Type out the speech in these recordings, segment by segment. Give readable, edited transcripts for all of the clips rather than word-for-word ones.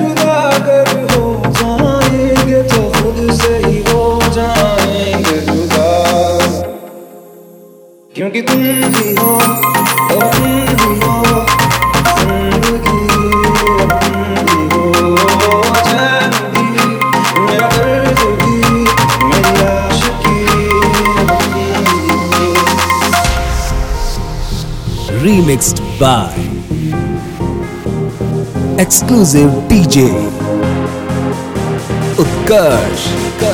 जुदा अगर हो जाएंगे तो खुद से ही हो जाएंगे जुदा, क्योंकि तुम ही हो और तुम ही हो जिंदगी, तुम ही हो चैन भी, मेरा दर्द भी, मेरी आशिकी, Remixed by exclusive DJ Utkarsh.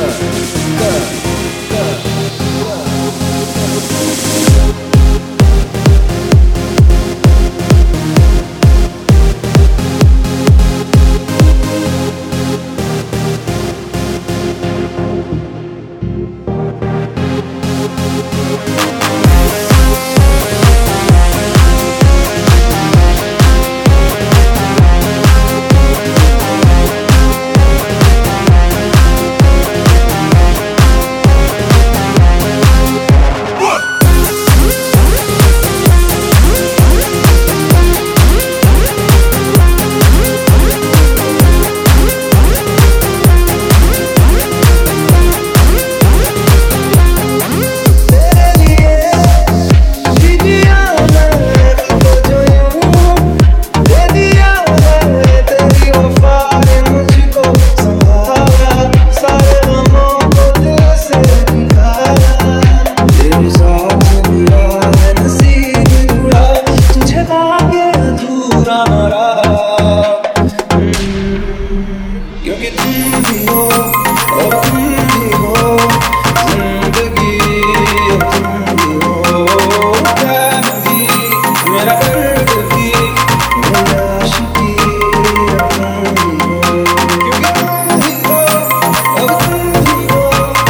क्योंकि तुम भी हो और तुम भी हो जिंदगी, तुम भी हो चैन भी, मेरा दर्द भी, मेरी आशिकी, तुम ही हो, क्योंकि तुम ही हो और तुम ही हो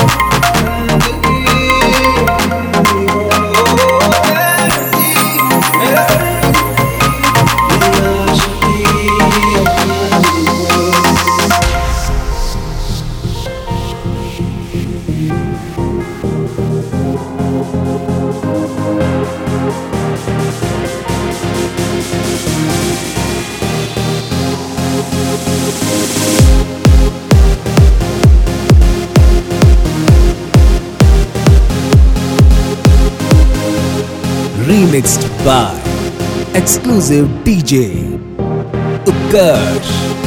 जिंदगी, तुम ही हो चैन भी, मेरा दर्द भी, मेरी आशिकी, Remixed by exclusive DJ Utkarsh.